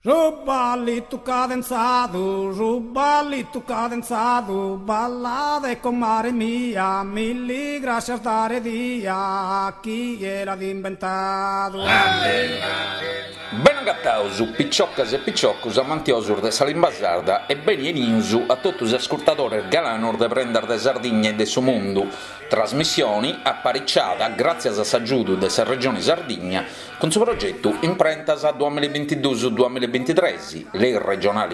Rubalito cadenzado, ballade con mare mia, milli grazie dare dia, chi era inventato. Ben agattausu, picciocas e picciocus, amantiosur de Salimbasarda e benieniusu a tutti gli ascoltatori galanor de prendere de Sardegna e de su mondo. Trasmissioni apparicciata grazie a s'aggiudo de sa regione Sardegna con suo progetto Imprentas 2022-2023, le regionali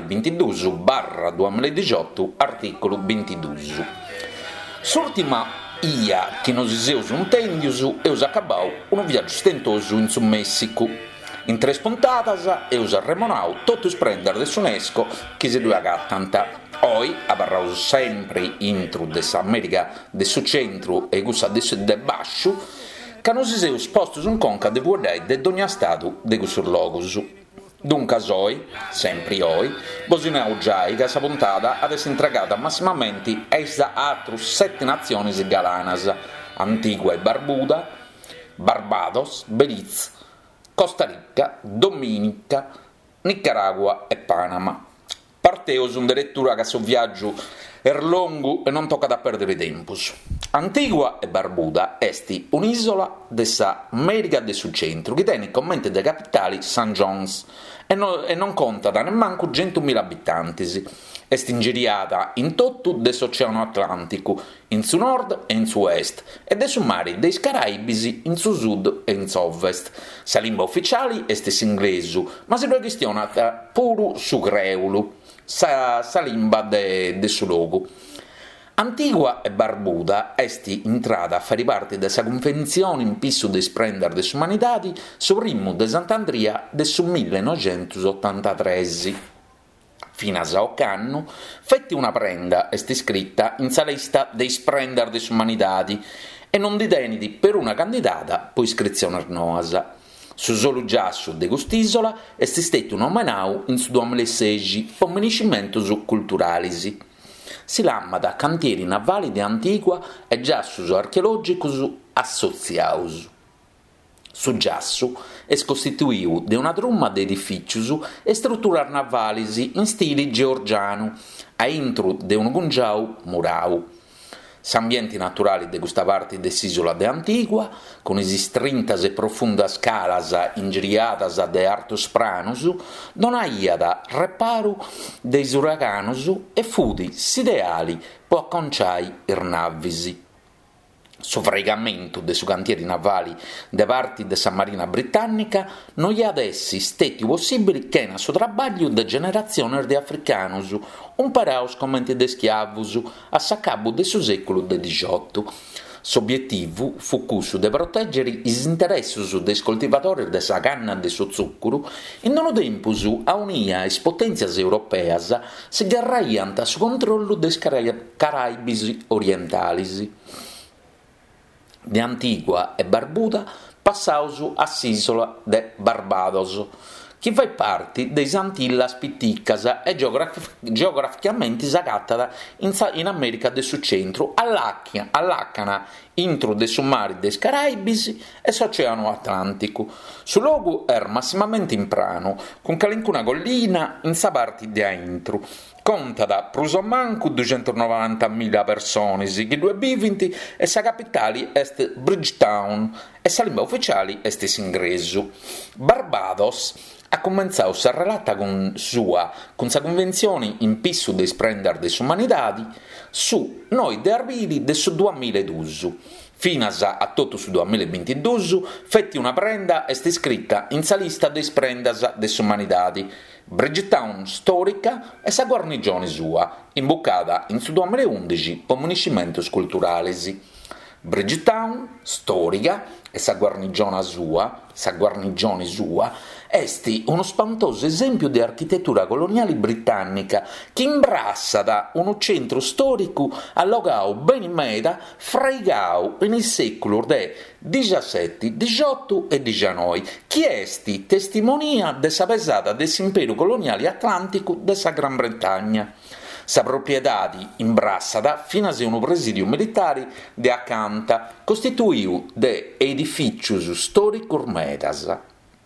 22/2018, articolo 22. S'ultima ia che nos iseus un tendius eus acabau un viaggio stentoso in su Messico. In 3 puntatas eus arremonau totus prender de s'UNESCO che si due agattanta. Oi abarraus sempre intro de s'America de su centro e gussa de basciu, ca nos iseus postus un conca de vuodai de ogni stato de gussur logos. Duncas oi, sempre oi, bosinau giai ca sa puntata ad essere intragata massimamente eis da atrus 7 nazioni galanas: Antigua e Barbuda, Barbados, Belize, Costa Rica, Dominica, Nicaragua e Panama. Parteus un de lettura che su viaggio er longu e non tocca da perdere tempus. Antigua e Barbuda esti un'isola de sa America de su centro che tiene commenti de capitali St. John's e non conta da nemmanco 100.000 abitanti. Est ingiriata in tutto de s'Oceano Atlantico, in su nord e in su est, e de su mare dei Caraibisi in su sud e in su ovest. Sa lingua ufficiale est s'inglesu, ma si questiona puru su creulu, sa lingua de su logo. Antigua e Barbuda est entrata a fare parte de sa convenzione in pissu de sprender de s'umanitadi su rimmu de Sant'Andria de su 1983. Fino a Saocannu, fetti una prenda est iscritta in sa lista dei sprender de s'umanitadi e non diteniti per una candidata po iscrizione noasa. Su solo giassu de quest'isola est istetto un omenau in su 2016 po meniscimentus culturalisi. Si lamma da cantieri navali de Antigua e giassus archeologicus associaus. Su giassu è costituiu de una trumma de edificius e strutturas navalis in stile georgiano, a intro de un gungiau murau. S'ambienti naturali de questa parte de s'isola de Antigua, con isi strintas e profundas calas ingiriatas de artus pranus, non aiada reparu de uraganus e fudi s'ideali po acconciai ir navvisi. Su fregamento de su cantieri navali de parti de sa marina britannica non gli ad essi steti possibili che na su trabaglio de generazione de africanus, un paraus commenti de schiavus a s'acabu de su secolo de XVIII. S'obiettivu fu cussu de proteggere is interessus des coltivatori de sa canna de su zuccuru in dono tempus a unia is potenzias europeas si garraiant a su controllo des Caraibisi orientalis. De Antigua e Barbuda passaus a s'isola de Barbados, che fa parte dei Antillas Piticas e geograficamente s'agattata in America del Sud Centro, all'Accana, intro de su mari des Caraibisi e s'Oceano Atlantico. Su logo er massimamente in prano, con calincuna collina in sa parte de intro. Conta da prusomancu 290.000 persone, che due biventi e sa capitale est Bridgetown e sa lingua ufficiale est s'ingresu. Barbados ha cominciato sa relata con sa convenzione in pissu de sprender de s'umanidadi su noi de arbili de su 2012. Finas a tutto su 2022 fetti una prenda est iscritta in sa lista de sprendas de s'umanidadi. Bridgetown storica e sa guarnigione sua, imboccata in su 2011 con municimientos culturalesi. Bridgetown storica e sa guarnigione sua, esti uno spantoso esempio di architettura coloniale britannica che imbrassa da un centro storico allogau ben in meta freigau nel secolo del XVII, XVIII e XIX, che esti testimonia de sa pesata dell'impero coloniale atlantico de sa Gran Bretagna. Sa proprietà imbrassata fino a un presidio militare de acanta, costituiu de edificius storicus metas.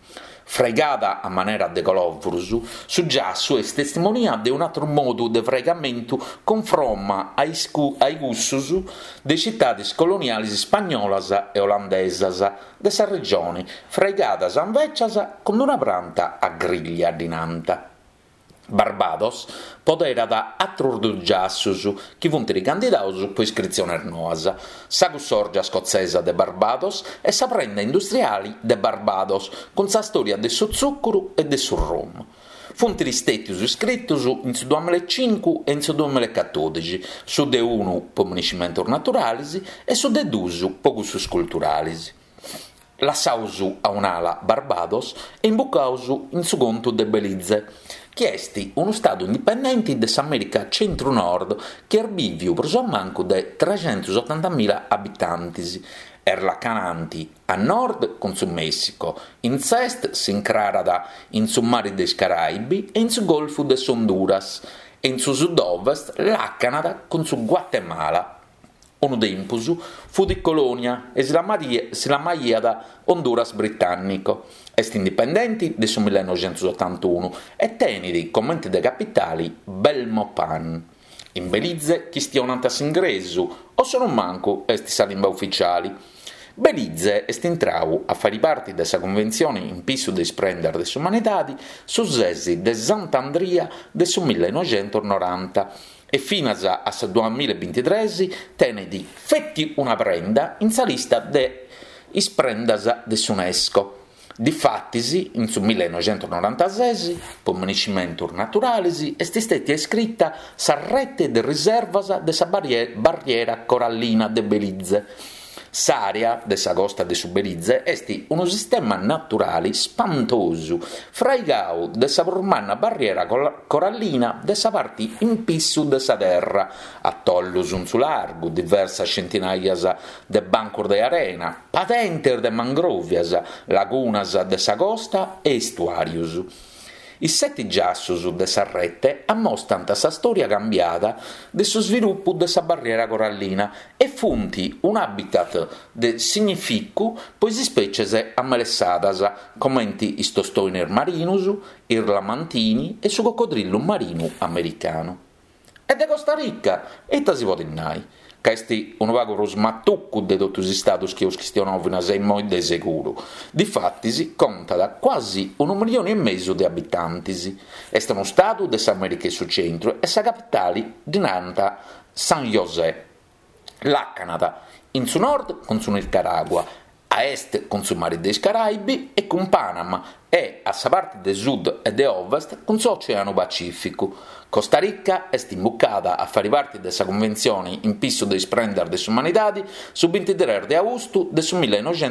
fregata a manera de colovrus, su giassu è testimonia de un altro modo de fregamento confromma ai gussus de cittades colonialis spagnolas e olandesas de sa regione, fregadas invecias con una planta a griglia dinanta. Barbados poderat attrus giassus chi funt ricandidaus po iscrizione noasa, sa cussorgia scozzesa de Barbados e sa prenda industriali de Barbados, con sa storia de su zuccuru e de su rum. Funt istetius iscritus in su 2005 e in su 2014, su de unu po municimentos naturalis e su de dus po gustus culturalis. Lassausu a un'ala Barbados e imbucausu in su conto de Belize, che esti uno stato indipendente de s'America centro-nord che erbiviu pro manco de 380.000 abitanti, erlacananti a nord con su Messico, in est si incrarada in su mare dei Caraibi e in su golfo de Honduras, e in su sud-ovest la Canada con su Guatemala. Uno tempo fu di colonia e si la maiada Honduras britannico. Est indipendenti del 1981 e tenidi come ente de capitali Belmopan. In Belize chi stionant a ingresu o se non manco est sa limba ufficiali. Belize est intrau a fare parte dessa convenzione in pissu de sprender de s'umanidadi su sesi de Sant'Andria del 1990 e fino a 2023 tenedi fetti una prenda in sa lista de isprendas de s'UNESCO. Difattisi, in su 1996, po municimentos naturalis, est stata iscritta sa rete de riservas de sa barriera corallina de Belize. S'area de sa costa de su Belize est uno sistema naturale spantosu, fraigau de sa formanna barriera corallina de sa parte in pissu de sa terra, atollus un su largu, diversas centinaias de bancos de arena, patenter de mangrovias, lagunas de sa costa e estuarius. I 7 giassus de sa rete ammostrant sa storia cambiata de su sviluppu de sa barriera corallina e funti un habitat de significu poisi species ammelessadas, commenti i tostoiner marinus, i lamantini e su coccodrillo marino americano. E de Costa Rica, etta si voti nai, ca esti un vago smattuccu de totus i status che ustistionovina seimoi de securu. Difattisi conta da quasi 1,5 milioni de abitanti. Est uno stato de s'America su centro e sa capitale dinanta San José. La Canada, in su nord con su Nicaragua, a est con su mare dei Caraibi e con Panama e a sa parte de sud e de ovest con su Oceano Pacifico. Costa Rica est imbuccata a fare parte de sa convenzione in pissu de isprender de s'umanidadi su 23 de agosto de su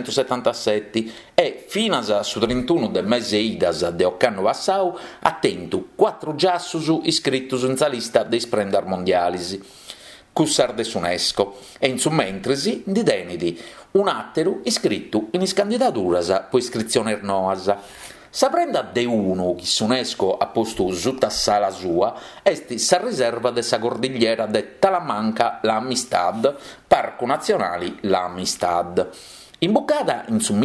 1977 e fino a su 31 del mese idas de occanno passau attentu 4 giassus iscritus in sa lista de isprender mondialis. Cussar de s'UNESCO e in su mentresi di denidi un atteru iscrittu in iscandidaturas po iscrizione noasa. Sa prenda de uno chi s'UNESCO ha posto sutta sala sua est sa riserva de sa cordigliera de Talamanca la Amistad, Parco Nazionale la Amistad. Imbuccata in su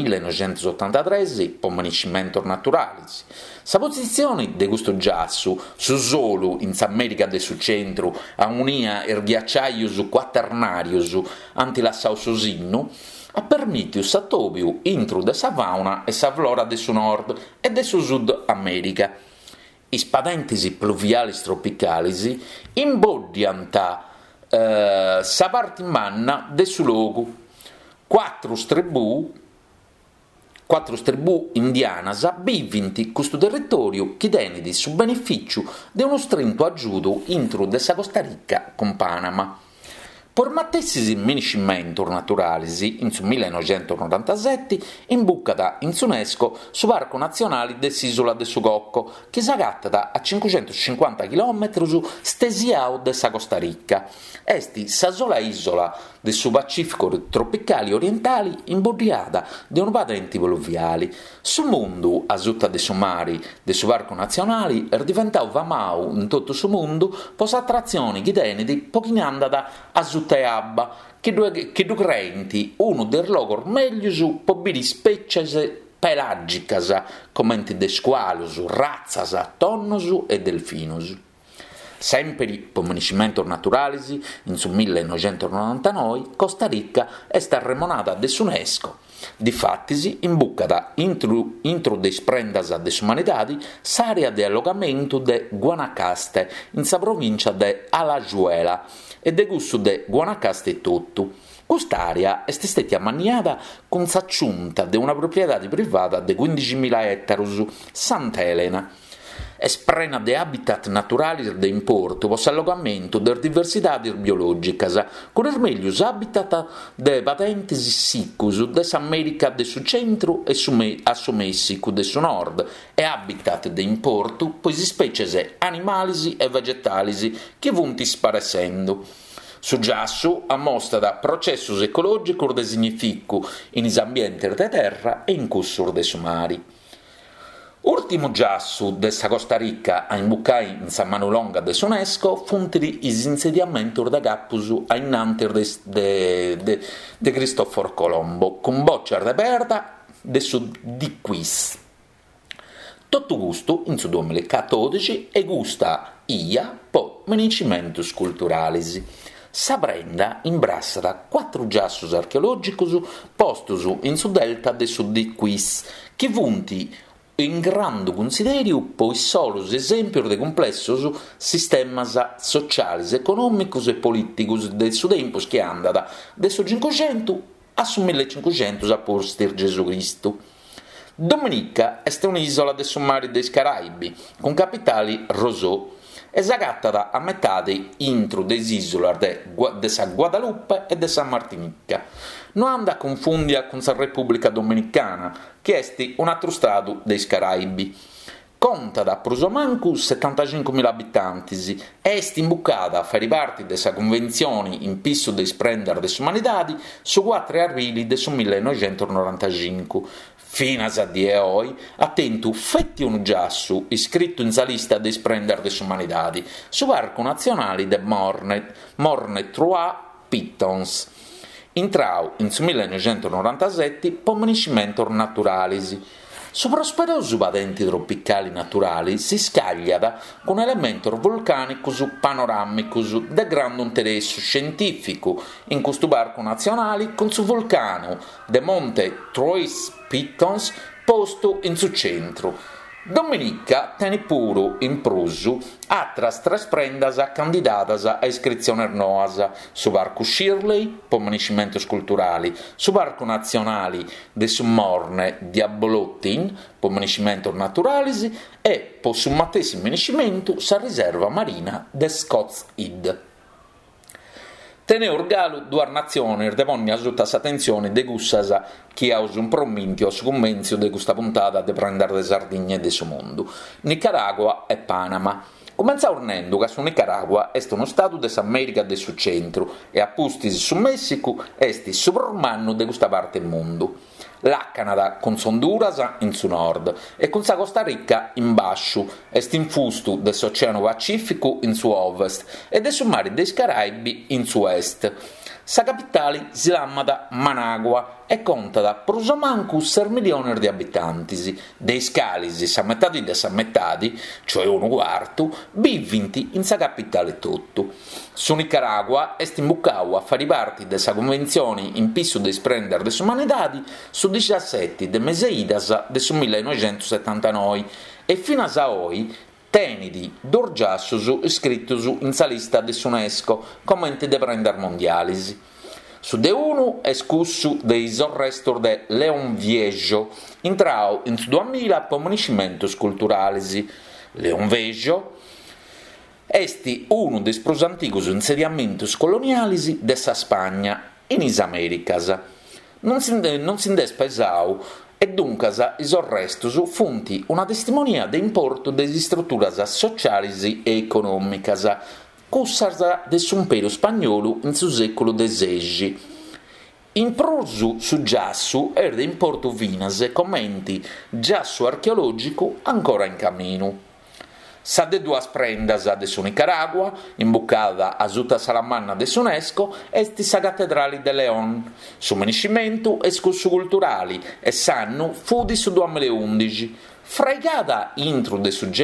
1983 po municimentos naturalis. Sa posizione de questo giassu, su solu in s'America de su centro, a unia ghiacciaius quaternarius anti la sausosinnu, ha permittido s'attopiu intru de sa fauna e sa flora de su nord e de su sud America. I spadentisi pluvialis tropicalis imboddiant sa parte manna de su logu. 4 tribù indianas vivint questo territorio chi tenidi su beneficiu de uno strinto aggiuto intru de sa Costa Rica con Panama. Por mattessis municimentos naturalis, in su 1997, imbuccata in s'UNESCO su Parco Nazionale de s'Isola de su Cocco, che s'agattata a 550 km stesiau de sa Costa Rica. Esti sa sola isola de su Pacifico tropicali orientali imboddiata de un patenti pluviali. Su mundu, a sutta de su mari de su Parco Nazionale, diventau famau in tutto su mundu po s'attrazioni chi tenidi pochinandata a sutta abba, che du creenti uno der logor meglius po biri species pelagicas, commenti de squalus, razzas, tonnus e delfinus. Sempre per municipio naturalis, in su 1999, Costa Rica est arremonada de s'UNESCO. Difattisi, imbuccada intro de sprendas de s'umanidadi s'area de allogamentu de Guanacaste, in sa provincia de Alajuela, e de gussu de Guanacaste tutto. Quest'area est stata ammanniata con s'acciunta de una proprietà privata de 15.000 ettarus, Sant'Elena. Es prena de habitat naturalis de importu po s'allogamentu de diversidades biologicas, con es meglius habitat de patentes siccus de s'America de su centru e a su Messicu de su nord, e habitat de importu po is species animalis e vegetalis che vunti sparesendo. Su giassu ammostra processus ecologicus de significu in is ambientes de terra e in cussur de su mari. Ultimo giassu de sa Costa Rica a imbuccai in sa manu longa de s'UNESCO funtiri is insediamentos de cappus a innanter de Cristoforo Colombo, con bocciar de perda de su di quis. Tutto gusto in su 2014 e gusta ia po municimentus culturalis. Sa prenda imbrassata 4 giassus archeologicus postus in su delta de su di quis, che vunti in grande consideriu poi solus esempios de complessos sistemas socialis, economicus e politicus de su tempus che andada de su 500 a su 1500 a postir Gesù Cristu. Dominica est un'isola de su mare des Caraibi, con capitali Roseau, esagattata a metade intro des isolas de sa Guadalupe e de San Martinica. Non anda a confundia con sa Repubblica Dominicana, che est un altro stato dei Caraibi. Conta da prusomancu 75.000 abitanti e est imbuccata a fare parte de sa convenzione in pissu de sprender de s'umanidadi su 4 aprile de su 1995. Finas a die oi, attentu fetti un giassu iscritto in sa lista de sprender de s'umanidadi su Parco Nazionale de Morne Trois Pitons. Intrau in su 1997 po municimentos naturalis. Su prosperosu patenti tropicali naturali si scagliata con elementos vulcanicus panoramicus de grande interesse scientifico in questo parco nazionale con su vulcano de Monte Trois Pitons posto in su centro. Dominica teni puru in prusu attras tres prendas candidatas a iscrizione noasa su Parco Shirley, po municimentos culturali, su Parco Nazionale de su Morne di Abolottin, po municimentos naturalis, e po su matesimo municimento sa riserva marina de Scots Head. Tene orgalu duar nazioni devonni sutta s'attenzione de gussas chi ha un prominchio su commenzio de questa puntata de prendere de Sardigne de su mondo, Nicaragua e Panama. Comenza ornendo che su Nicaragua est uno stato de s'America de su centro e appustis su Messico est supermanno de questa parte del mondo. La Canada con Honduras in su nord e con sa Costa Rica in basciu, est infustu de s'Oceano Pacifico in su ovest e de su mare dei Caraibi in su est. Sa capitale si chiama Managua e conta da prusomancu 6 milioni di abitanti, dei scalisi sa metadi de sa metadi, cioè 1/4, bivinti in sa capitale tutto. Su Nicaragua est imbuccau a fare parte de sa convenzione in pissu de sprender de s'umanidadi su 17 de meseidas de su 1979 e fino a oi tenidi d'orgiassus iscrittus in sa lista de s'UNESCO come ente de prender mondialis. Su de unu escussu de is restos de Leon Viejo, intrau in su 2000 po municimentos culturalis. Leon Viejo est uno des prus antigus insediamentos colonialis de sa Spagna in is Americas. Non s'indes pesau e duncas is restos funti una testimonia de importo de strutturas socialis e economicas, cussas de s'imperu spagnolu in su secolo XVI. In prusu su giassu er de importo vinas e commenti giassu archeologico ancora in cammino. Sa de duas prendas de su Nicaragua, imbuccada a Zuta Salamanna de s'UNESCO, esti sa cattedrali de León. Su meniscimentu e scussu culturali, e s'annu fu di su 2011. Fraigata intro de su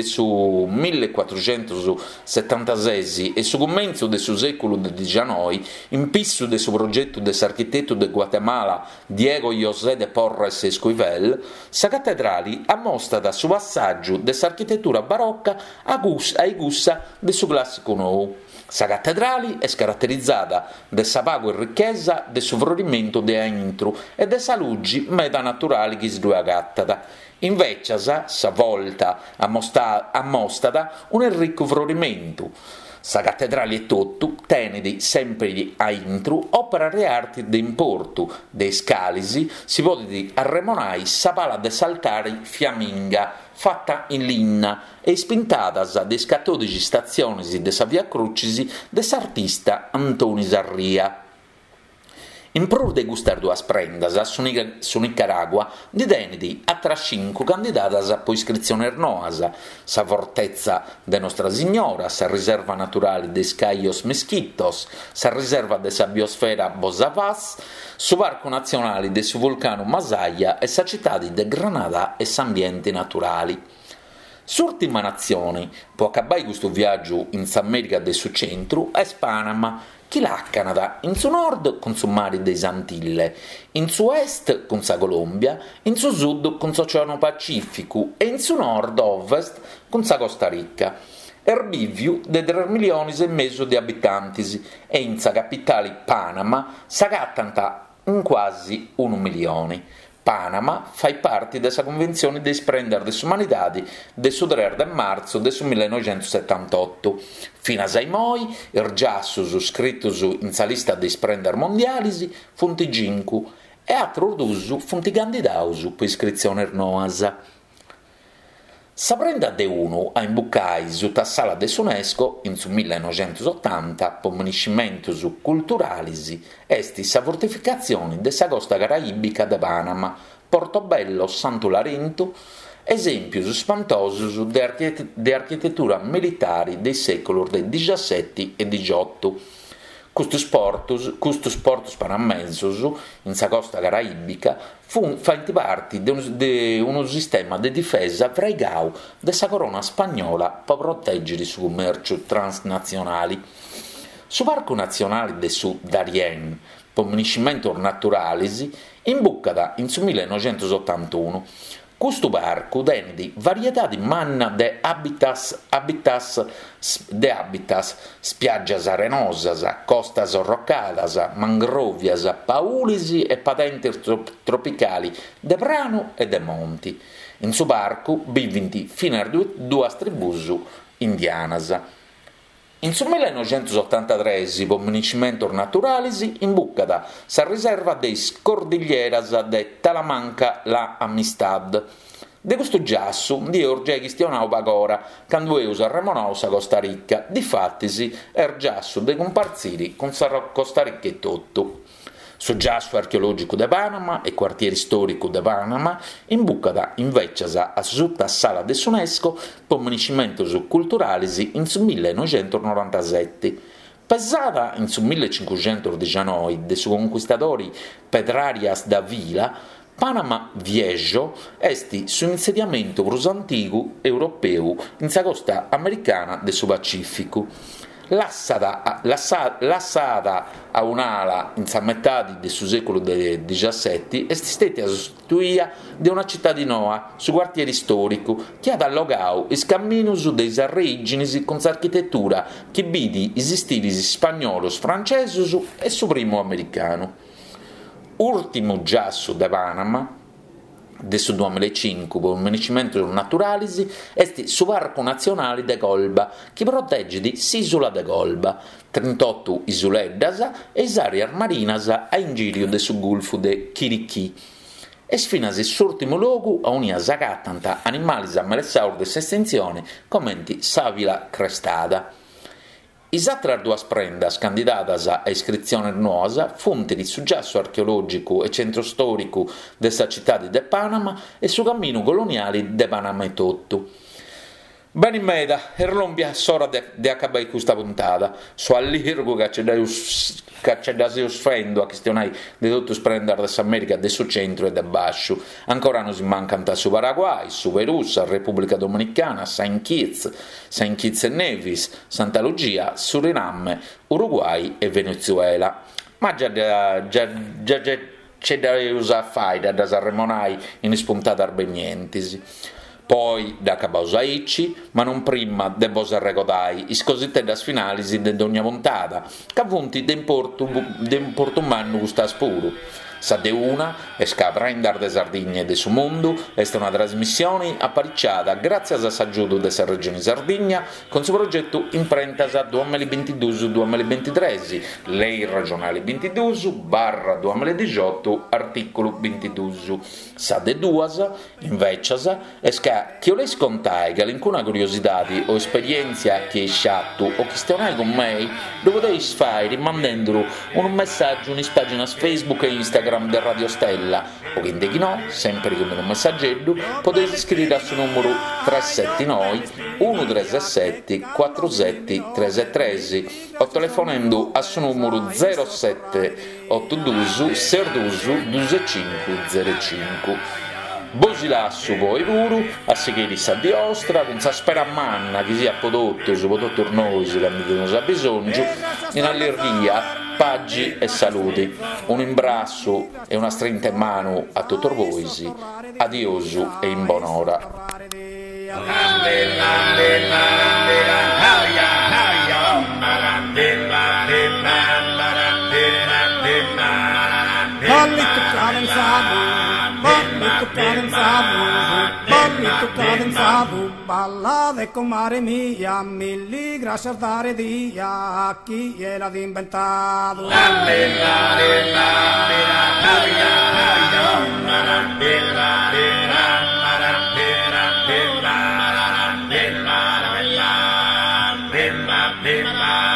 1476 e su commenzo de su secolo XIX, in pissu de su progetto de s'architetto de Guatemala Diego José de Porres Esquivel, sa cattedrali ammostrata su passaggio de s'architettura barocca ai gussa de su classico nou. Sa cattedrali è caratterizzata de sa pago e ricchezza de su florimento de intro e de sa luci meta naturali chi sdue agattata. Invece, sa volta ammostrata un ricco florimento. Sa cattedrali e tutto tenedi sempre a intro opera di arte de importo, de scalisi, si potete arremonare sa pala de saltare fiamminga, fatta in linna e spintata de scatodici stazioni de sa via Crucisi de s'artista Antoni Sarria. In pro de gustar duas prendas su Nicaragua, di denidi a tra 5 candidatas a po iscrizione ernoasa, sa fortezza de Nostra Signora, sa riserva naturale de Cayos Mesquitos, sa riserva de sa biosfera Bosavas, su parco nazionale de su vulcano Masaya e sa città de Granada e s'ambienti naturali. S'ultima nazione, può accabai questo viaggio in S'America del su centro, è Panama, chi la Canada, in su nord con su mare dei Antille, in su est con sa Colombia, in su sud con s'Oceano Pacifico e in su nord-ovest con sa Costa Rica. Erbiviu de 3 milioni e mezzo di abitanti e in sa capitale Panama s'agattanta in quasi 1 milione. Panama fa parte della Convenzione di Sprender des Humanidadi del 3 marzo del 1978. Fino a Saimoi, il giassus scritto in sa lista di Sprender mondiali funti 5 e altro ordusu funti candidausu per iscrizione ernoasa. Sa prenda de uno a imbuccai su tassala de s'UNESCO in su 1980 po meniscimentus culturalis esti sa fortificazione de sa costa caraibica de Panama, Portobello, Santo Larentu, esempius spantosus de architettura militari dei secoli XVII e XVIII. Custus portus panamensus in sa costa caraibica fanno parte di uno sistema di difesa freigau de sa corona spagnola per proteggere il commercio transnazionale. Su parco nazionale de su Darien, per municimento naturalis, imbuccata in su 1981. Questo parco tiene varietà di manna de habitats, spiaggias arenosas, costas roccadas, mangrovias, paulisi e patenti tropicali de prano e de monti. In su parco vivono fino a due tribus indianas. In su 1983, per municimento naturalis, imbuccata sa riserva de Cordilleras de Talamanca la Amistad. De questo giasso, di orge chistionau pagora, quando eus arremonau sa Costa Rica, difattisi giasso de comparsiri con sa Costa Rica e tutto. Su giasso archeologico de Panama e quartiere storico de Panama, imbuccata invece a sutta sala de s'UNESCO per municimientos culturalis in su 1997. Pesata in su 1519 de su conquistatori Pedrarias da Vila, Panama Viejo esti su insediamento prus antigu europeu in sa costa americana de su Pacifico. Lassata a un'ala in sa metà del suo secolo XVII, è stata sostituita da una città di Noa, su quartiere storico, che ha allogau i camminus dei origini con l'architettura che vidi i stili spagnolos, francesus e su primo americano. Ultimo giasso da Panama, del 2005 per il mantenimento naturalis est su Parco Nazionale de Golba che protegge di s'Isola de Golba 38 isoleddas e s'area marinas a in giro de su Golfo de Chiriquí e sfinas s'ultimo luogo a unia s'agattanta animali ammeressaur de s'estensione commenti Savila Crestada. Is atras duas prendas candidatas a iscrizione ernoasa funti su giasso archeologico e centro storico dessa città de Panama e su cammino coloniale de Panama e tutto. Bene in meda, Erlombia sora de acabare questa puntata. So all'irgo che c'è da si sfendo a questionare di tutto sprendere da America, del suo centro e da bascio. Ancora non si mancano su Paraguay, su Perù, su Repubblica Dominicana, Saint Kitts e Nevis, Santa Lucia, Suriname, Uruguay e Venezuela. Ma già c'è da usare fare da Sarremonai in spuntata arbenientisi. Poi da Cabausaicci, ma non prima de Bosa Regodai, is cosiddette finalisi de ogni montata, che avunti de portumanno gustas puro. Sa de una, e scapra in dar de Sardegna e de su mondo, è una trasmissione apparicciata grazie a s'aggiuto della regione Sardegna con suo progetto Imprentas 2022-2023, lei regionale 22/2018, articolo 22. Sa de duas, invece, e che io le scontai che alcuna curiosità o esperienza che è sciatto o che stai con me, lo potete fare rimandando un messaggio in pagina Facebook e Instagram del Radio Stella o che no, sempre come un messaggetto, potete scrivere al suo numero 379 137 47 o telefonando al suo numero 0782 Serdusu 2505. Bosilassu poi puru, a seguire sa di ostra, con sa spera manna che sia prodotto, soprattutto per noi, se ne abbiamo bisogno, in allergia, paggi e saluti. Un imbrasso e una strinta in mano a tutti voi, adiosu e in buon'ora. Cadenzato, ballate con mare mia, milli grazie a dare dia a chi gliel'ha inventato. Bella